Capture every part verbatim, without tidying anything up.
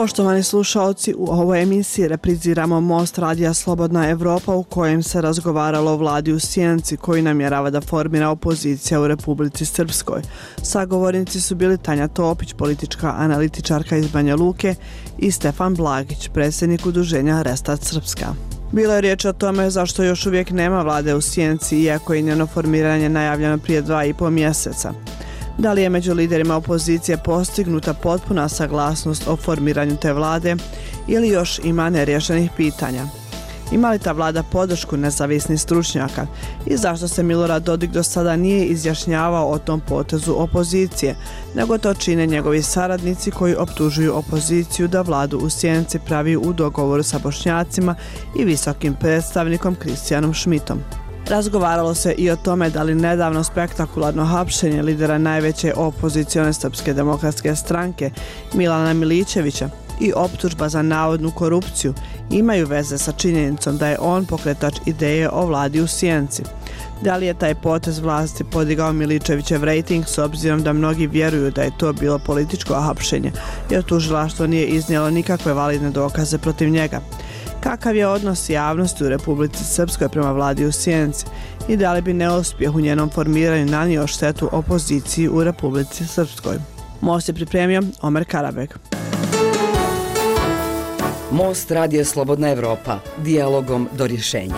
Poštovani slušalci, u ovoj emisiji repriziramo Most radija Slobodna Evropa u kojem se razgovaralo o vladi u sjenci koji namjerava da formira opozicija u Republici Srpskoj. Sagovornici su bili Tanja Topić, politička analitičarka iz Banja Luke, i Stefan Blagić, predsjednik udruženja Restart Srpska. Bilo je riječ o tome zašto još uvijek nema vlade u sjenci, iako je njeno formiranje najavljeno prije dva i po mjeseca. Da li je među liderima opozicije postignuta potpuna saglasnost o formiranju te vlade ili još ima neriješenih pitanja? Ima li ta vlada podršku nezavisnih stručnjaka i zašto se Milorad Dodik do sada nije izjašnjavao o tom potezu opozicije, nego to čine njegovi saradnici koji optužuju opoziciju da vladu u sjenci pravi u dogovoru sa Bošnjacima i visokim predstavnikom Kristijanom Šmitom. Razgovaralo se i o tome da li nedavno spektakularno hapšenje lidera najveće opozicione Srpske demokratske stranke Milana Milićevića i optužba za navodnu korupciju imaju veze sa činjenicom da je on pokretač ideje o vladi u sjenci. Da li je taj potez vlasti podigao Milićevićev rejting s obzirom da mnogi vjeruju da je to bilo političko hapšenje, jer tužilaštvo nije iznijelo nikakve validne dokaze protiv njega? Kakav je odnos javnosti u Republici Srpskoj prema vladi u sjenci i da li bi neuspjeh u njenom formiranju nanio štetu opoziciji u Republici Srpskoj? Most je pripremio Omer Karabek. Most radija Slobodna Evropa, dijalogom do rješenja.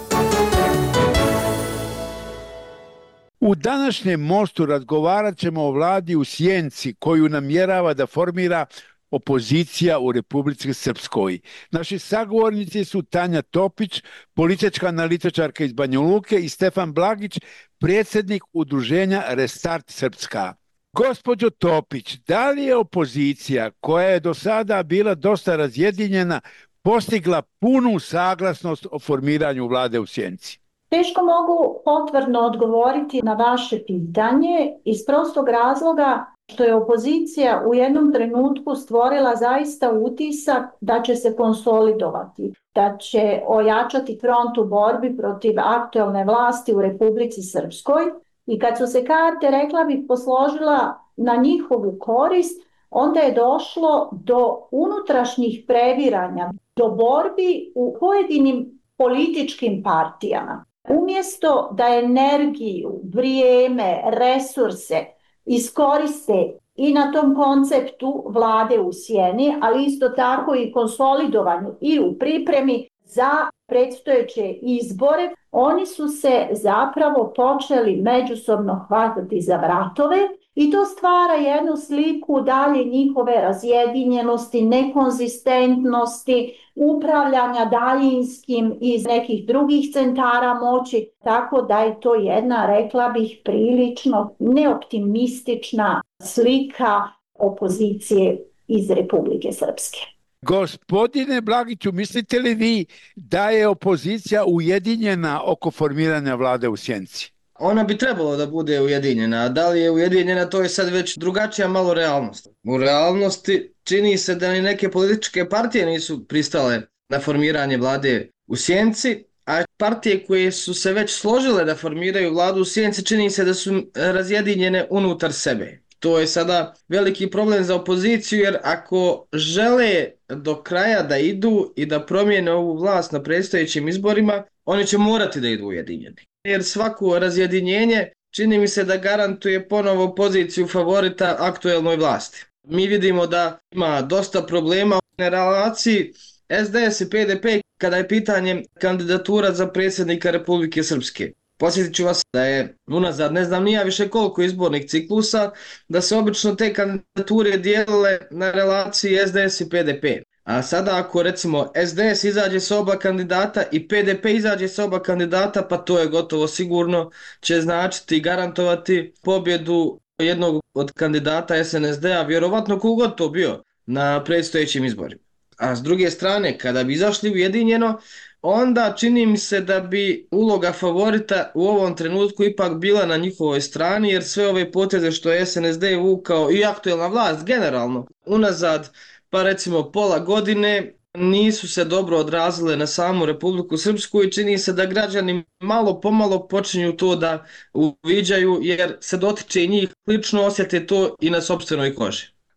U današnjem Mostu razgovarat ćemo o vladi u sjenci koju namjerava da formira opozicija u Republici Srpskoj. Naši sagovornici su Tanja Topić, politička analitičarka iz Banja Luke, i Stefan Blagić, predsjednik udruženja Restart Srpska. Gospođo Topić, da li je opozicija, koja je do sada bila dosta razjedinjena, postigla punu saglasnost o formiranju vlade u sjenci? Teško mogu potvrdno odgovoriti na vaše pitanje iz prostog razloga što je opozicija u jednom trenutku stvorila zaista utisak da će se konsolidovati, da će ojačati front u borbi protiv aktuelne vlasti u Republici Srpskoj, i kad su se karte, rekla bih, posložila na njihovu korist, onda je došlo do unutrašnjih previranja, do borbi u pojedinim političkim partijama. Umjesto da energiju, vrijeme, resurse iskoriste i na tom konceptu vlade u sjeni, ali isto tako i konsolidovanju i u pripremi za predstojeće izbore, oni su se zapravo počeli međusobno hvatati za vratove i to stvara jednu sliku dalje njihove razjedinjenosti, nekonzistentnosti, upravljanja daljinskim iz nekih drugih centara moći, tako da je to jedna, rekla bih, prilično neoptimistična slika opozicije iz Republike Srpske. Gospodine Blagiću, mislite li vi da je opozicija ujedinjena oko formiranja vlade u sjenci? Ona bi trebalo da bude ujedinjena, a da li je ujedinjena, to je sad već drugačija malo realnost. U realnosti čini se da ni neke političke partije nisu pristale na formiranje vlade u sjenci, a partije koje su se već složile da formiraju vladu u sjenci čini se da su razjedinjene unutar sebe. To je sada veliki problem za opoziciju, jer ako žele do kraja da idu i da promijene ovu vlast na predstojećim izborima, oni će morati da idu ujedinjeni. Jer svako razjedinjenje čini mi se da garantuje ponovo poziciju favorita aktuelnoj vlasti. Mi vidimo da ima dosta problema na relaciji S D S i P D P kada je pitanje kandidatura za predsjednika Republike Srpske. Posjetit ću vas da je unazad ne znam nija više koliko izbornih ciklusa, da se obično te kandidature dijelile na relaciji S D S i P D P. A sada ako recimo S D S izađe sa oba kandidata i P D P izađe sa oba kandidata, pa to je gotovo sigurno će značiti i garantovati pobjedu jednog od kandidata S N S D-a, vjerovatno kogod to bio, na predstojećim izborima. A s druge strane, kada bi izašli ujedinjeno, onda čini mi se da bi uloga favorita u ovom trenutku ipak bila na njihovoj strani, jer sve ove poteze što je S N S D vukao i aktuelna vlast generalno unazad, pa recimo pola godine, nisu se dobro odrazile na samu Republiku Srpsku i čini se da građani malo pomalo počinju to da uviđaju, jer se dotiče i njih, lično osjete to i na sopstvenoj koži.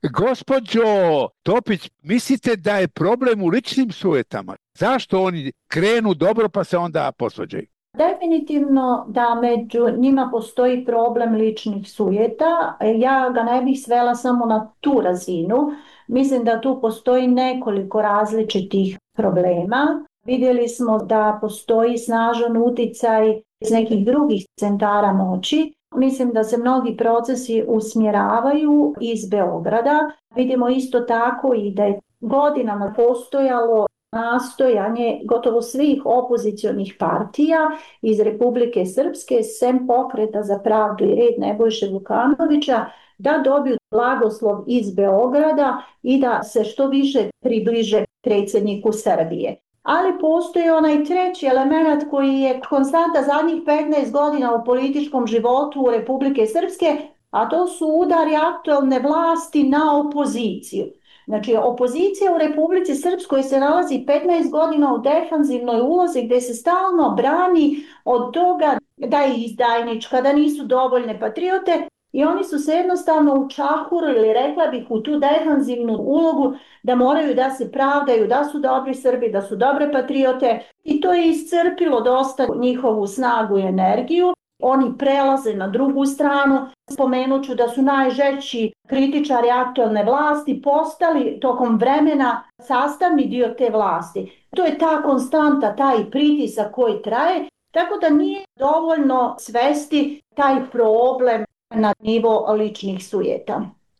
Gospođo Topić, mislite da je problem u ličnim sujetama? Zašto oni krenu dobro pa se onda posvađaju? Definitivno da među njima postoji problem ličnih sujeta. Ja ga ne bih svela samo na tu razinu. Mislim da tu postoji nekoliko različitih problema. Vidjeli smo da postoji snažan uticaj iz nekih drugih centara moći. Mislim da se mnogi procesi usmjeravaju iz Beograda. Vidimo isto tako i da je godinama postojalo nastojanje gotovo svih opozicionih partija iz Republike Srpske, sem Pokreta za pravdu i red Nebojše Vukanovića, da dobiju blagoslov iz Beograda i da se što više približe predsjedniku Srbije. Ali postoji onaj treći element koji je konstanta zadnjih petnaest godina u političkom životu Republike Srpske, a to su udari aktualne vlasti na opoziciju. Znači, opozicija u Republici Srpskoj se nalazi petnaest godina u defanzivnoj ulozi gdje se stalno brani od toga da je izdajnička, da nisu dovoljne patriote i oni su se jednostavno učahurili, rekla bih, u tu defanzivnu ulogu da moraju da se pravdaju, da su dobri Srbi, da su dobre patriote i to je iscrpilo dosta njihovu snagu i energiju. Oni prelaze na drugu stranu. Spomenut ću da su najžešći kritičari aktualne vlasti postali tokom vremena sastavni dio te vlasti. To je ta konstanta, taj pritisak koji traje, tako da nije dovoljno svesti taj problem na nivo ličnih sujeta.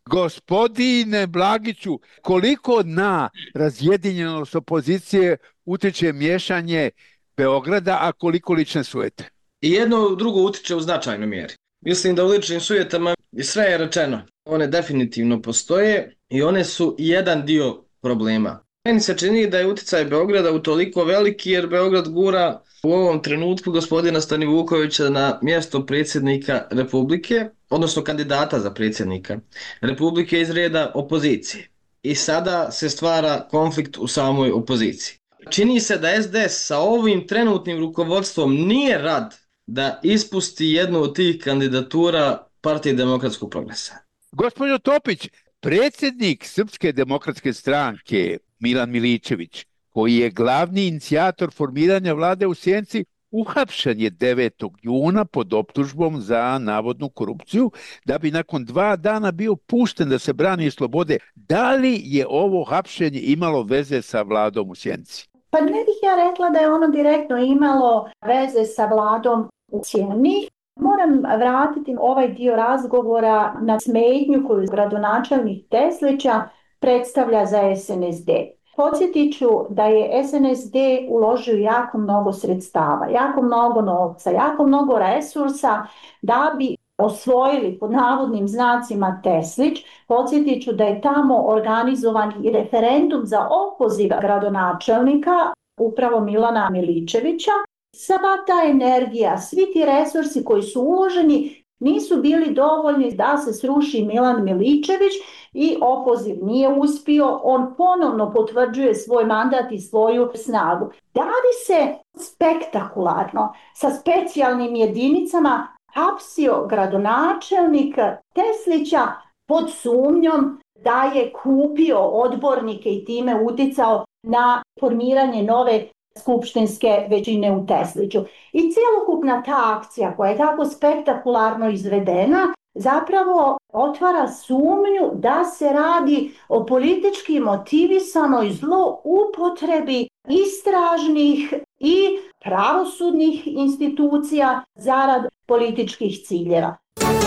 Gospodine Blagiću, koliko na razjedinjenost opozicije utječe miješanje Beograda, a koliko lične sujete? I jedno drugo utiče u značajnoj mjeri. Mislim da u ličnim sujetama sve je rečeno. One definitivno postoje i one su jedan dio problema. Meni se čini da je uticaj Beograda utoliko veliki jer Beograd gura u ovom trenutku gospodina Stanivukovića na mjesto predsjednika Republike, odnosno kandidata za predsjednika Republike iz reda opozicije. I sada se stvara konflikt u samoj opoziciji. Čini se da es de es sa ovim trenutnim rukovodstvom nije rad da ispusti jednu od tih kandidatura Partije demokratskog progresa. Gospođo Topić, predsjednik Srpske demokratske stranke Milan Miličević, koji je glavni inicijator formiranja vlade u Sjenici, uhapšen je devetog juna pod optužbom za navodnu korupciju, da bi nakon dva dana bio pušten da se brani slobode. Da li je ovo hapšenje imalo veze sa vladom u Sjenici? Pa ne bih ja rekla da je ono direktno imalo veze sa vladom u Sjeni. Moram vratiti ovaj dio razgovora na smetnju koju gradonačelnik Teslića predstavlja za es en es de. Podsjetit ću da je es en es de uložio jako mnogo sredstava, jako mnogo novca, jako mnogo resursa da bi osvojili pod navodnim znacima Teslić. Podsjetit ću da je tamo organizovan i referendum za opoziv gradonačelnika, upravo Milana Miličevića. Sva ta energija, svi ti resursi koji su uloženi nisu bili dovoljni da se sruši Milan Miličević i opoziv nije uspio. On ponovno potvrđuje svoj mandat i svoju snagu. Da li se spektakularno sa specijalnim jedinicama hapsio gradonačelnik Teslića pod sumnjom da je kupio odbornike i time uticao na formiranje nove skupštinske većine u Tesliću. I cjelokupna ta akcija koja je tako spektakularno izvedena zapravo otvara sumnju da se radi o politički motivisanoj zloupotrebi istražnih i pravosudnih institucija zarad političkih ciljeva.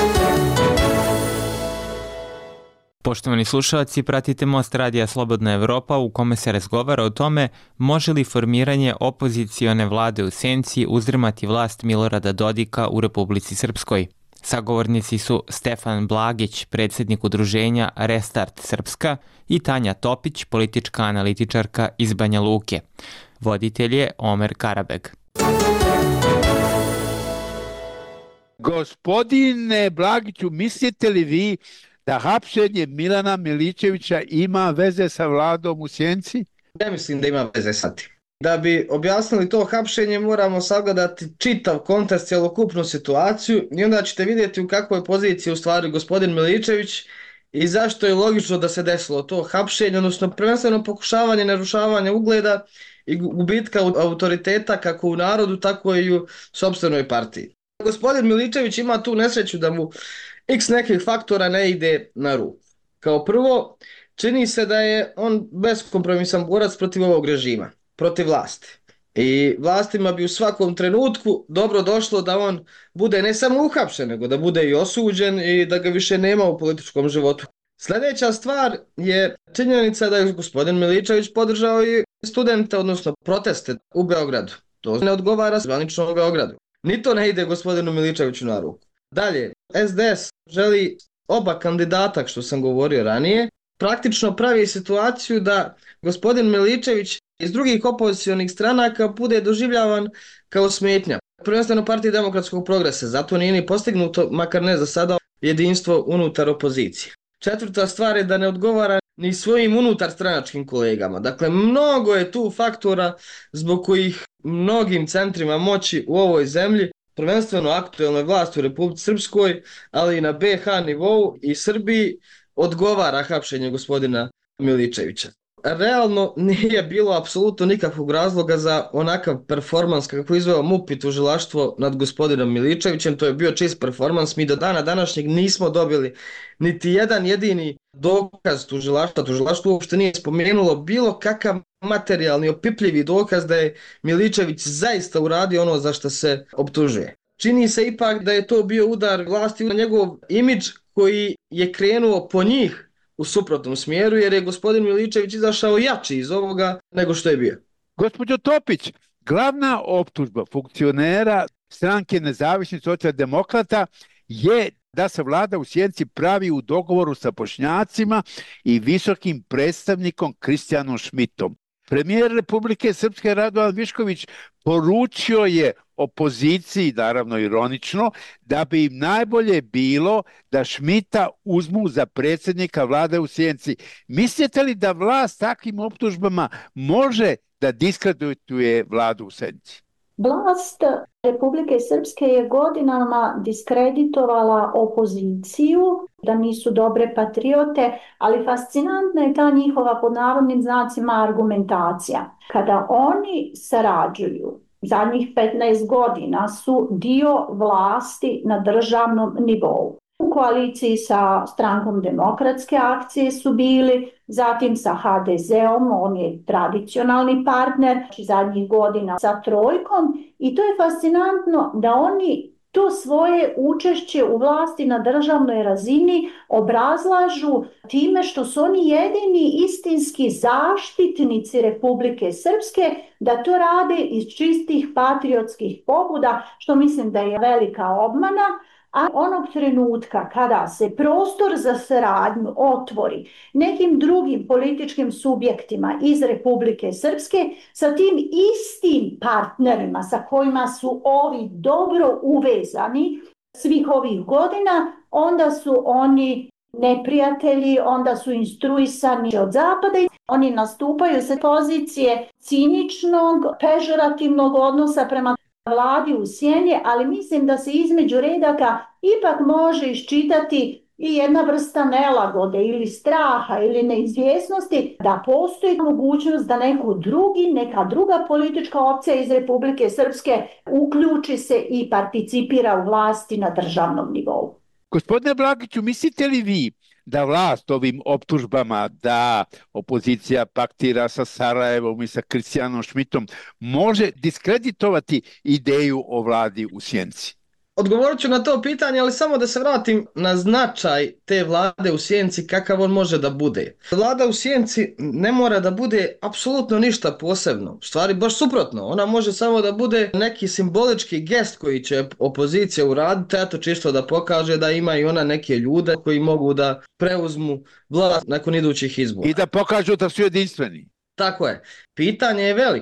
Poštovani slušalci, pratite Most Radija Slobodna Evropa u kome se razgovara o tome može li formiranje opozicione vlade u Sjenici uzdrmati vlast Milorada Dodika u Republici Srpskoj. Sagovornici su Stefan Blagić, predsjednik udruženja Restart Srpska, i Tanja Topić, politička analitičarka iz Banja Luke. Voditelj je Omer Karabeg. Gospodine Blagiću, mislite li vi da hapšenje Milana Miličevića ima veze sa vladom u Sjenici? Ja mislim da ima veze sa tim. Da bi objasnili to hapšenje moramo sagledati čitav kontekst, cjelokupnu situaciju i onda ćete vidjeti u kakvoj poziciji u stvari gospodin Miličević i zašto je logično da se desilo to hapšenje, odnosno prvenstveno pokušavanje narušavanja ugleda i gubitka autoriteta kako u narodu, tako i u sopstvenoj partiji. Gospodin Miličević ima tu nesreću da mu x nekih faktora ne ide na ruku. Kao prvo, čini se da je on beskompromisan borac protiv ovog režima, protiv vlasti. I vlastima bi u svakom trenutku dobro došlo da on bude ne samo uhapšen, nego da bude i osuđen i da ga više nema u političkom životu. Sljedeća stvar je činjenica da je gospodin Miličević podržao i studente, odnosno proteste u Beogradu. To ne odgovara zvanično u Beogradu. Ni to ne ide gospodinu Miličeviću na ruku. Dalje, S D S želi oba kandidata, što sam govorio ranije, praktično pravi situaciju da gospodin Miličević iz drugih opozicionih stranaka bude doživljavan kao smetnja. Prvenstveno Partiji demokratskog progresa, zato nije ni postignuto, makar ne za sada, jedinstvo unutar opozicije. Četvrta stvar je da ne odgovara ni svojim unutar stranačkim kolegama. Dakle, mnogo je tu faktora zbog kojih mnogim centrima moći u ovoj zemlji, prvenstveno aktuelnoj vlasti u Republici Srpskoj, ali i na B H nivou i Srbiji, odgovara hapšenje gospodina Miličevića. Realno nije bilo apsolutno nikakvog razloga za onakav performans kako izveo M U P i tužilaštvo nad gospodinom Miličevićem. To je bio čist performans. Mi do dana današnjeg nismo dobili niti jedan jedini dokaz tužilaštva. Tužilaštvo uopšte nije spomenulo bilo kakav materijalni opipljivi dokaz da je Miličević zaista uradio ono za što se optužuje. Čini se ipak da je to bio udar vlasti na njegov imidž koji je krenuo po njih u suprotnom smjeru, jer je gospodin Miličević izašao jači iz ovoga nego što je bio. Gospođo Topić, glavna optužba funkcionera stranke Nezavisnih socijaldemokrata je da se vlada u Sjenici pravi u dogovoru sa Bošnjacima i visokim predstavnikom Kristijanom Šmitom. Premijer Republike Srpske Radovan Višković poručio je opoziciji, naravno ironično, da bi im najbolje bilo da Šmita uzmu za predsjednika vlade u Sjenici. Mislite li da vlast takvim optužbama može da diskredituje vladu u Sjenici? Vlast Republike Srpske je godinama diskreditovala opoziciju, da nisu dobre patriote, ali fascinantna je ta njihova pod navodnim znacima argumentacija. Kada oni sarađuju, zadnjih petnaest godina su dio vlasti na državnom nivou. U koaliciji sa strankom Demokratske akcije su bili, zatim sa H D Z-om, on je tradicionalni partner, znači zadnjih godina sa Trojkom, i to je fascinantno da oni to svoje učešće u vlasti na državnoj razini obrazlažu time što su oni jedini istinski zaštitnici Republike Srpske, da to rade iz čistih patriotskih pobuda, što mislim da je velika obmana. A onog trenutka kada se prostor za saradnju otvori nekim drugim političkim subjektima iz Republike Srpske sa tim istim partnerima sa kojima su ovi dobro uvezani svih ovih godina, onda su oni neprijatelji, onda su instruisani od zapada i oni nastupaju sa pozicije ciničnog, pežorativnog odnosa prema vladi u sjeni, ali mislim da se između redaka ipak može iščitati i jedna vrsta nelagode ili straha ili neizvjesnosti da postoji mogućnost da neko drugi, neka druga politička opcija iz Republike Srpske uključi se i participira u vlasti na državnom nivou. Gospodine Blagiću, mislite li vi da vlast ovim optužbama da opozicija paktira sa Sarajevom i sa Kristijanom Šmitom može diskreditovati ideju o vladi u Sjenici? Odgovorit ću na to pitanje, ali samo da se vratim na značaj te vlade u Sjenici, kakav on može da bude. Vlada u Sjenici ne mora da bude apsolutno ništa posebno. U stvari, baš suprotno. Ona može samo da bude neki simbolički gest koji će opozicija uraditi, eto čisto da pokaže da ima i ona neke ljude koji mogu da preuzmu vlast nakon idućih izbora. I da pokažu da su jedinstveni. Tako je. Pitanje je veliko.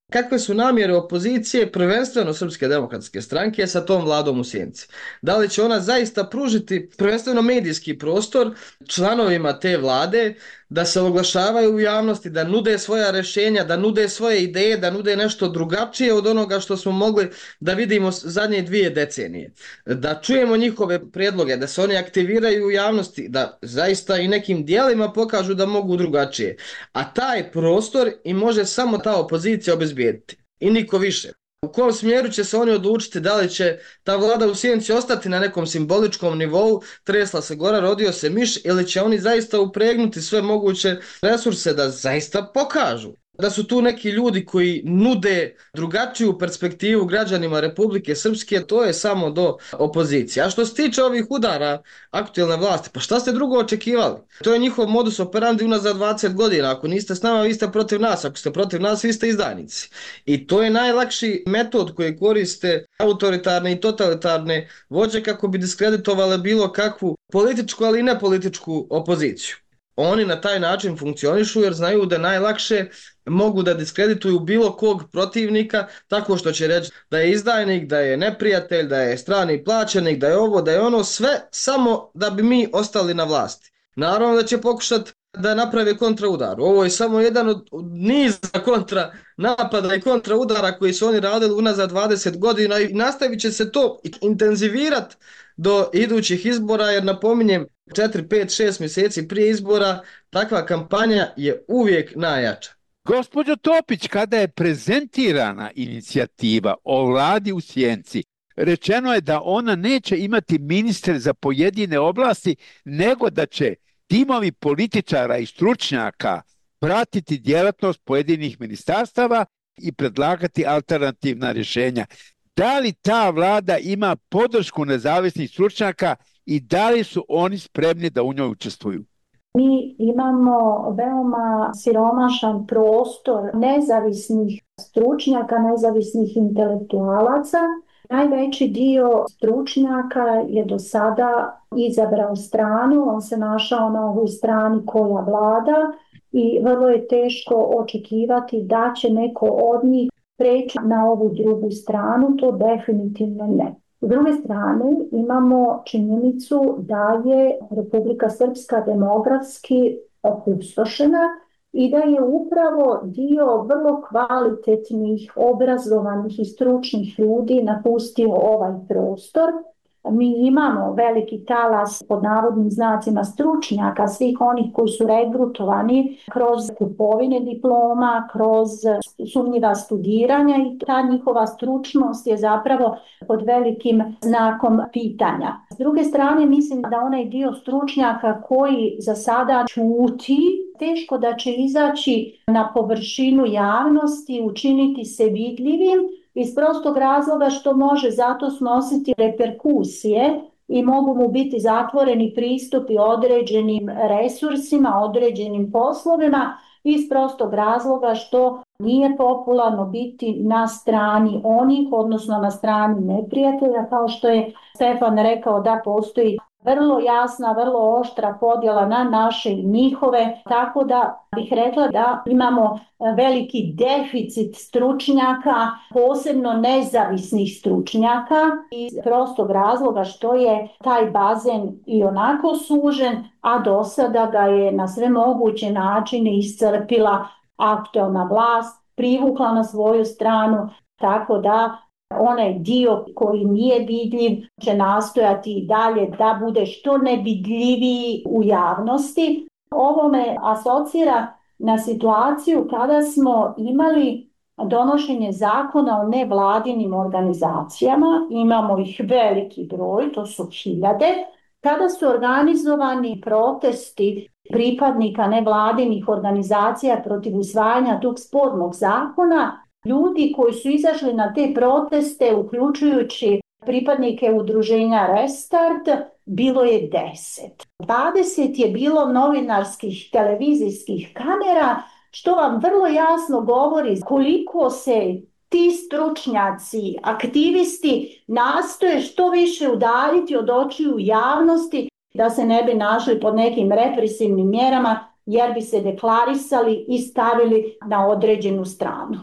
kakve su namjere opozicije, prvenstveno Srpske demokratske stranke, sa tom vladom u sjenci. Da li će ona zaista pružiti prvenstveno medijski prostor članovima te vlade da se oglašavaju u javnosti, da nude svoja rješenja, da nude svoje ideje, da nude nešto drugačije od onoga što smo mogli da vidimo zadnje dvije decenije. Da čujemo njihove prijedloge, da se oni aktiviraju u javnosti, da zaista i nekim dijelima pokažu da mogu drugačije. A taj prostor i može samo ta opozicija obezbijediti. I niko više. U kom smjeru će se oni odlučiti, da li će ta vlada u sjenci ostati na nekom simboličkom nivou, tresla se gora, rodio se miš, ili će oni zaista upregnuti sve moguće resurse da zaista pokažu da su tu neki ljudi koji nude drugačiju perspektivu građanima Republike Srpske, to je samo do opozicije. A što se tiče ovih udara aktualne vlasti, pa šta ste drugo očekivali? To je njihov modus operandi unazad dvadeset godina. Ako niste s nama, vi ste protiv nas. Ako ste protiv nas, vi ste izdajnici. I to je najlakši metod koji koriste autoritarne i totalitarne vođe kako bi diskreditovale bilo kakvu političku, ali i nepolitičku opoziciju. Oni na taj način funkcionišu jer znaju da najlakše mogu da diskredituju bilo kog protivnika tako što će reći da je izdajnik, da je neprijatelj, da je strani plaćenik, da je ovo, da je ono, sve samo da bi mi ostali na vlasti. Naravno da će pokušati da naprave kontraudar. Ovo je samo jedan od niza kontra napada i kontraudara koji su oni radili unazad dvadeset godina i nastavit će se to intenzivirati do idućih izbora, jer napominjem, četiri, pet, šest mjeseci prije izbora takva kampanja je uvijek najjača. Gospođo Topić, kada je prezentirana inicijativa o vladi u sjenci, rečeno je da ona neće imati ministre za pojedine oblasti, nego da će timovi političara i stručnjaka pratiti djelatnost pojedinih ministarstava i predlagati alternativna rješenja. Da li ta vlada ima podršku nezavisnih stručnjaka i da li su oni spremni da u njoj učestvuju? Mi imamo veoma siromašan prostor nezavisnih stručnjaka, nezavisnih intelektualaca. Najveći dio stručnjaka je do sada izabrao stranu, on se našao na ovoj strani koja vlada i vrlo je teško očekivati da će neko od njih preći na ovu drugu stranu, to definitivno ne. S druge strane imamo činjenicu da je Republika Srpska demografski opustošena i da je upravo dio vrlo kvalitetnih, obrazovanih i stručnih ljudi napustio ovaj prostor. Mi imamo veliki talas pod navodnim znacima stručnjaka, svih onih koji su regrutovani kroz kupovine diploma, kroz sumnjiva studiranja i ta njihova stručnost je zapravo pod velikim znakom pitanja. S druge strane, mislim da onaj dio stručnjaka koji za sada ćuti, teško da će izaći na površinu javnosti, učiniti se vidljivim, iz prostog razloga što može zato snositi reperkusije i mogu mu biti zatvoreni pristupi određenim resursima, određenim poslovima, iz prostog razloga što nije popularno biti na strani onih, odnosno na strani neprijatelja, kao što je Stefan rekao da postoji vrlo jasna, vrlo oštra podjela na naše i njihove, tako da bih rekla da imamo veliki deficit stručnjaka, posebno nezavisnih stručnjaka iz prostog razloga što je taj bazen i onako sužen, a do sada ga je na sve moguće načine iscrpila aktualna vlast, privukla na svoju stranu, tako da onaj dio koji nije vidljiv će nastojati i dalje da bude što nevidljiviji u javnosti. Ovo me asocira na situaciju kada smo imali donošenje zakona o nevladinim organizacijama, imamo ih veliki broj, to su hiljade, kada su organizovani protesti pripadnika nevladinih organizacija protiv usvajanja tog spornog zakona. Ljudi koji su izašli na te proteste, uključujući pripadnike udruženja Restart, bilo je deset. dvadeset je bilo novinarskih televizijskih kamera, što vam vrlo jasno govori koliko se ti stručnjaci, aktivisti nastoje što više udaljiti od očiju javnosti da se ne bi našli pod nekim represivnim mjerama jer bi se deklarisali i stavili na određenu stranu.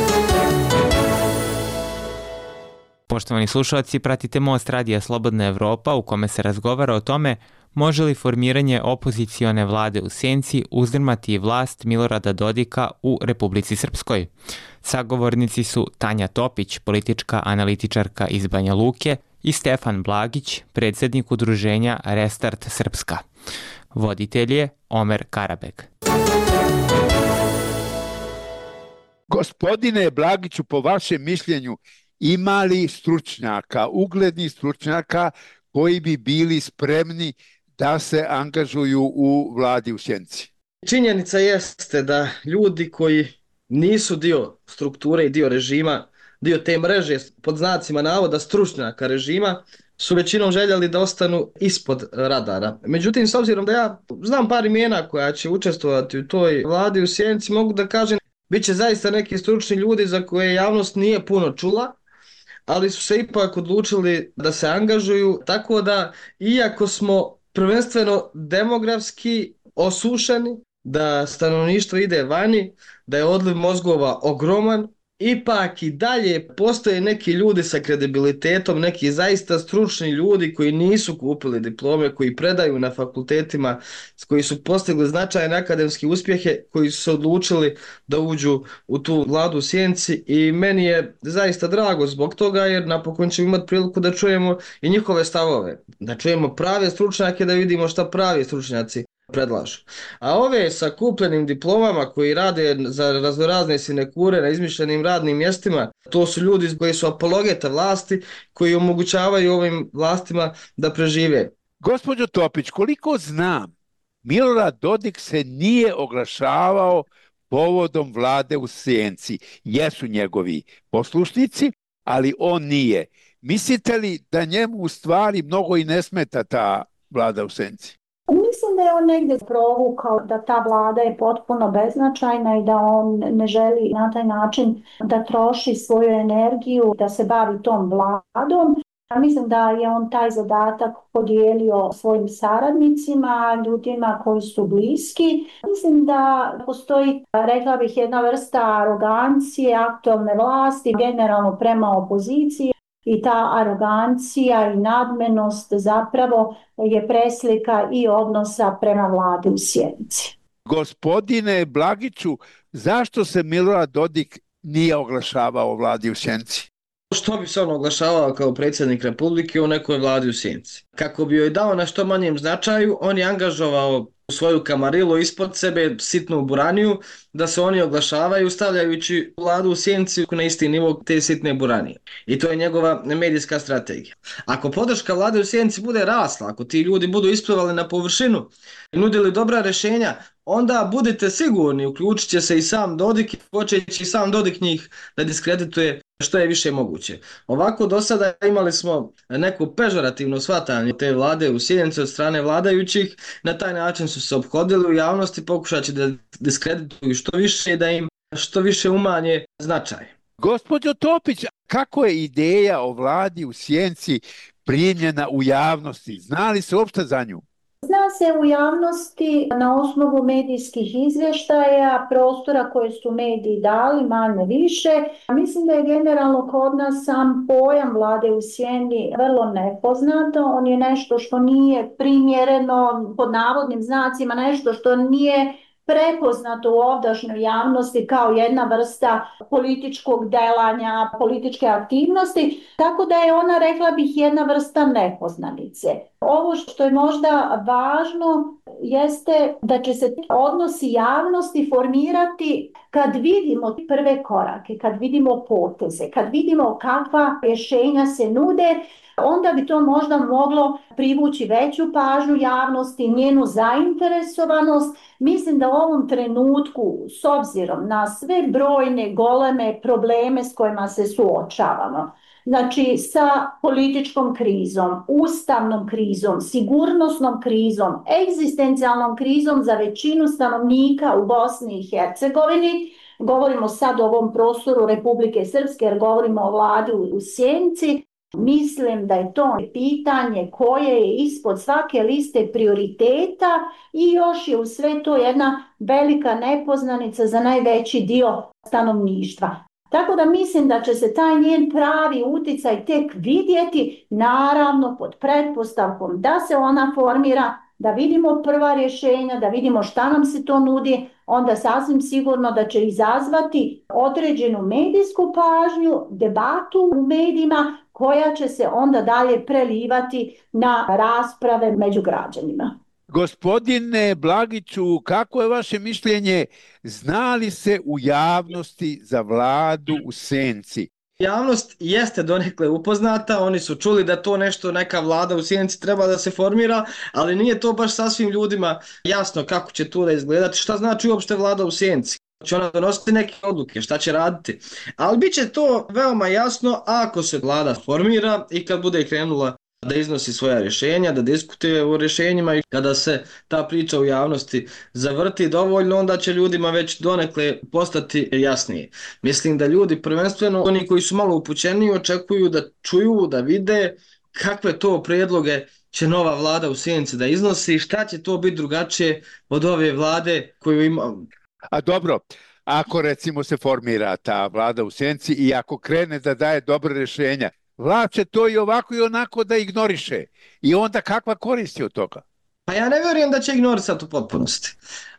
Poštovani slušalci, pratite Most radija Slobodna Evropa u kome se razgovara o tome može li formiranje opozicione vlade u senci uzdrmati vlast Milorada Dodika u Republici Srpskoj. Sagovornici su Tanja Topić, politička analitičarka iz Banja Luke, i Stefan Blagić, predsjednik udruženja Restart Srpska. Voditelj je Omer Karabeg. Gospodine Blagiću, po vašem mišljenju, ima li stručnjaka, uglednih stručnjaka koji bi bili spremni da se angažuju u vladi u sjenci? Činjenica jeste da ljudi koji nisu dio strukture i dio režima, dio te mreže pod znacima navoda stručnjaka režima, su većinom željeli da ostanu ispod radara. Međutim, s obzirom da ja znam par imena koja će učestvovati u toj vladi u sjenci, mogu da kažem bit će zaista neki stručni ljudi za koje javnost nije puno čula, ali su se ipak odlučili da se angažuju, tako da iako smo prvenstveno demografski osušeni, da stanovništvo ide vani, da je odliv mozgova ogroman, ipak i dalje postoje neki ljudi sa kredibilitetom, neki zaista stručni ljudi koji nisu kupili diplome, koji predaju na fakultetima, koji su postigli značajne akademske uspjehe, koji su se odlučili da uđu u tu vladu u sjenci i meni je zaista drago zbog toga jer napokon ćemo imati priliku da čujemo i njihove stavove, da čujemo prave stručnjake, da vidimo šta pravi stručnjaci predlažu. A ove sa kupljenim diplomama koji rade za raznorazne sinekure na izmišljenim radnim mjestima, to su ljudi koji su apologeta vlasti, koji omogućavaju ovim vlastima da prežive. Gospođo Topić, koliko znam, Milorad Dodik se nije oglašavao povodom vlade u sjenci. Jesu njegovi poslušnici, ali on nije. Mislite li da njemu u stvari mnogo i ne smeta ta vlada u sjenci? Mislim da je on negdje provukao da ta vlada je potpuno beznačajna i da on ne želi na taj način da troši svoju energiju, da se bavi tom vladom. Mislim da je on taj zadatak podijelio svojim saradnicima, ljudima koji su bliski. Mislim da postoji, rekla bih, jedna vrsta arogancije aktualne vlasti, generalno prema opoziciji. I ta arogancija i nadmenost zapravo je preslika i odnosa prema vladi u sjenci. Gospodine Blagiću, zašto se Milorad Dodik nije oglašavao o vladi u sjenci? Što bi se on oglašavao kao predsjednik Republike u nekoj vladi u sjenci? Kako bi joj dao na što manjem značaju, on je angažovao svoju kamarilu ispod sebe, sitnu buraniju, da se oni oglašavaju stavljajući vladu u sjenci na isti nivo te sitne buranije. I to je njegova medijska strategija. Ako podrška vlade u sjenci bude rasla, ako ti ljudi budu isplivali na površinu i nudili dobra rješenja, onda budite sigurni, uključit će se i sam Dodik i počeći i sam Dodik njih da diskredituje što je više moguće. Ovako do sada imali smo neko pežorativno shvatanje te vlade u sjenci od strane vladajućih, na taj način su se ophodili u javnosti, pokušat će da diskredituju što više i da im što više umanje značaj. Gospođo Topić, kako je ideja o vladi u sjenci primljena u javnosti? Zna li se uopšte za nju? Zna se u javnosti na osnovu medijskih izvještaja, prostora koje su mediji dali, manje više. Mislim da je generalno kod nas sam pojam vlade u sjeni vrlo nepoznat. On je nešto što nije primjereno, pod navodnim znacima, nešto što nije prepoznato u ovdašnjoj javnosti kao jedna vrsta političkog delanja, političke aktivnosti, tako da je ona, rekla bih, jedna vrsta nepoznanice. Ovo što je možda važno jeste da će se odnosi javnosti formirati kad vidimo prve korake, kad vidimo poteze, kad vidimo kakva rješenja se nude, onda bi to možda moglo privući veću pažnju javnosti, njenu zainteresovanost. Mislim da u ovom trenutku, s obzirom na sve brojne goleme probleme s kojima se suočavamo, znači sa političkom krizom, ustavnom krizom, sigurnosnom krizom, egzistencijalnom krizom za većinu stanovnika u Bosni i Hercegovini, govorimo sad o ovom prostoru Republike Srpske jer govorimo o vladi u sjenci, mislim da je to pitanje koje je ispod svake liste prioriteta i još je u sve to jedna velika nepoznanica za najveći dio stanovništva. Tako da mislim da će se taj njen pravi uticaj tek vidjeti, naravno pod pretpostavkom da se ona formira, da vidimo prva rješenja, da vidimo šta nam se to nudi, onda sasvim sigurno da će izazvati određenu medijsku pažnju, debatu u medijima koja će se onda dalje prelivati na rasprave među građanima. Gospodine Blagiću, kako je vaše mišljenje, zna li se u javnosti za vladu u senci? Javnost jeste donekle upoznata, oni su čuli da to nešto, neka vlada u sjenci treba da se formira, ali nije to baš sasvim ljudima jasno kako će to da izgledati, šta znači uopšte vlada u sjenci. Će ona donositi neke odluke, šta će raditi. Ali bit će to veoma jasno ako se vlada formira i kad bude krenula da iznosi svoja rješenja, da diskutuje o rješenjima i kada se ta priča u javnosti zavrti dovoljno, onda će ljudima već donekle postati jasnije. Mislim da ljudi, prvenstveno oni koji su malo upućeni, očekuju da čuju, da vide kakve to prijedloge će nova vlada u sjenci da iznosi i šta će to biti drugačije od ove vlade koju ima. A dobro, ako recimo se formira ta vlada u sjenci i ako krene da daje dobre rješenja, vlast će to i ovako i onako da ignoriše. I onda kakva koristi od toga? Pa ja ne vjerujem da će ignorisati u potpunosti.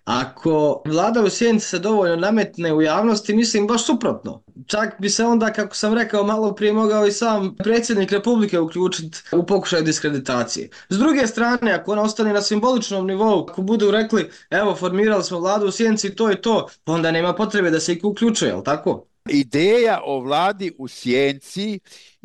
Ako vlada u sjenci se dovoljno nametne u javnosti, mislim baš suprotno. Čak bi se onda, kako sam rekao malo prije, mogao i sam predsjednik Republike uključiti u pokušaj diskreditacije. S druge strane, ako ona ostane na simboličnom nivou, ako budu rekli, evo, formirali smo vladu u sjenci, to je to, onda nema potrebe da se ih uključuje, jel tako? Ideja o vladi u sjenci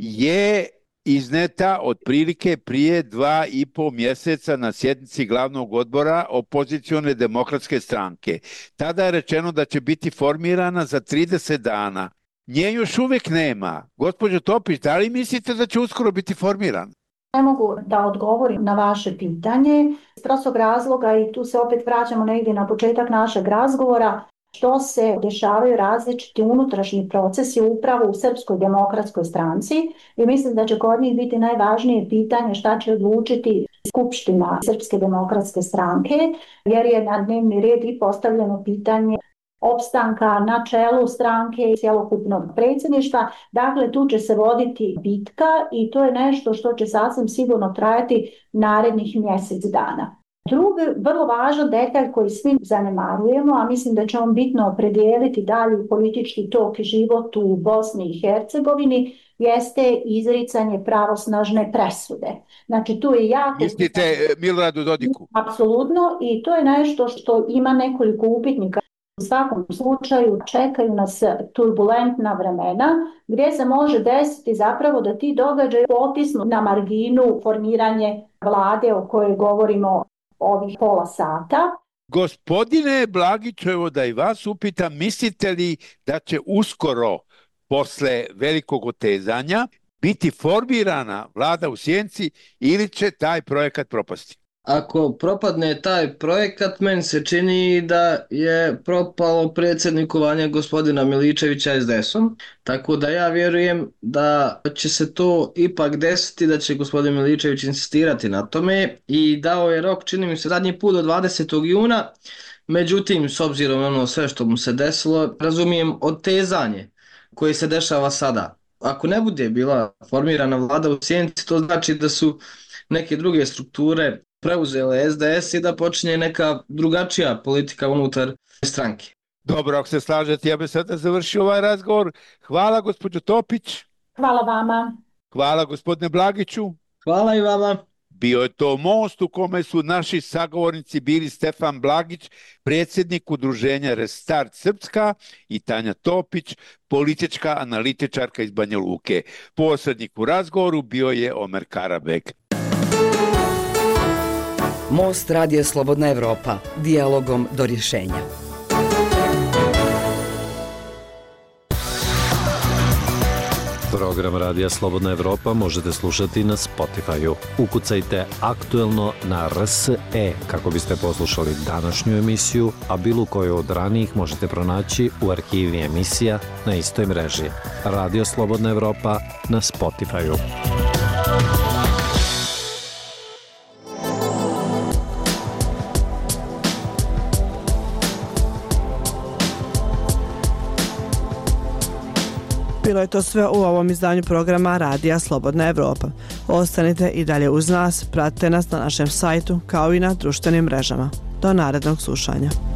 je izneta otprilike prije dva i po mjeseca na sjednici glavnog odbora opozicione demokratske stranke. Tada je rečeno da će biti formirana za trideset dana. Nje još uvijek nema. Gospođo Topić, da li mislite da će uskoro biti formirana? Ne mogu da odgovorim na vaše pitanje iz prostog razloga i tu se opet vraćamo negdje na početak našeg razgovora, što se dešavaju različiti unutrašnji procesi upravo u Srpskoj demokratskoj stranci i mislim da će kod njih biti najvažnije pitanje šta će odlučiti Skupština Srpske demokratske stranke, jer je na dnevni red i postavljeno pitanje opstanka na čelu stranke i cjelokupnog predsjedništva. Dakle, tu će se voditi bitka i to je nešto što će sasvim sigurno trajati narednih mjesec dana. Drugi vrlo važan detalj koji svi zanemarujemo, a mislim da će on bitno opredijeliti dalji politički tok i život u Bosni i Hercegovini, jeste izricanje pravosnažne presude. Znači tu je jako... Mislite Miloradu Dodiku? Apsolutno, i to je nešto što ima nekoliko upitnika. U svakom slučaju čekaju nas turbulentna vremena gdje se može desiti zapravo da ti događaji potisnu na marginu formiranje vlade o kojoj govorimo ovih pola sata. Gospodine Blagiću, evo da i vas upitam, mislite li da će uskoro, posle velikog otezanja, biti formirana vlada u sjenci ili će taj projekat propasti? Ako propadne taj projekat, meni se čini da je propalo predsjednikovanje gospodina Miličevića es de esom, tako da ja vjerujem da će se to ipak desiti, da će gospodin Miličević insistirati na tome i dao je rok, čini mi se, zadnji put do dvadesetog juna, međutim, s obzirom na ono sve što mu se desilo, razumijem otezanje koje se dešava sada. Ako ne bude bila formirana vlada u sjenci, to znači da su neke druge strukture preuzele es de es i da počinje neka drugačija politika unutar stranke. Dobro, ako se slažete, ja bih sada završio ovaj razgovor. Hvala gospođo Topić. Hvala vama. Hvala gospodine Blagiću. Hvala i vama. Bio je to most u kome su naši sagovornici bili Stefan Blagić, predsjednik udruženja Restart Srpska, i Tanja Topić, politička analitičarka iz Banja Luke. Posrednik u razgovoru bio je Omer Karabek. Most Radija Slobodna Evropa. Dijalogom do rješenja. Program Radija Slobodna Evropa možete slušati na Spotify-u. Ukucajte aktuelno na R S E kako biste poslušali današnju emisiju, a bilo koju od ranijih možete pronaći u arhivi emisija na istoj mreži. Radio Slobodna Evropa na Spotify-u. bilo je to sve u ovom izdanju programa Radija Slobodna Evropa. Ostanite i dalje uz nas, pratite nas na našem sajtu kao i na društvenim mrežama. Do narednog slušanja.